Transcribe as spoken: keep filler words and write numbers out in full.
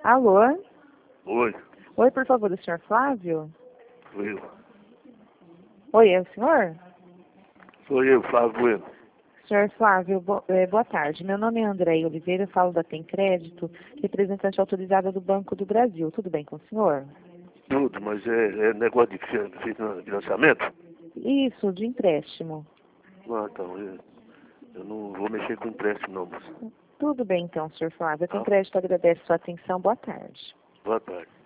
Alô? Oi, Oi, por favor, o senhor Flávio? sou eu. Oi, é o senhor? Sou eu, Flávio Bueno. Senhor Flávio, bo eh, boa tarde. Meu nome é André Oliveira, eu falo da Tem Crédito, representante autorizada do Banco do Brasil. Tudo bem com o senhor? Tudo, mas é, é negócio de fi- fi- financiamento? Isso, de empréstimo. Ah, então, eu, eu não vou mexer com empréstimo não, moça. Tudo bem então, senhor Flávio. A Tem Tá? Crédito agradece sua atenção. Boa tarde. Boa tarde.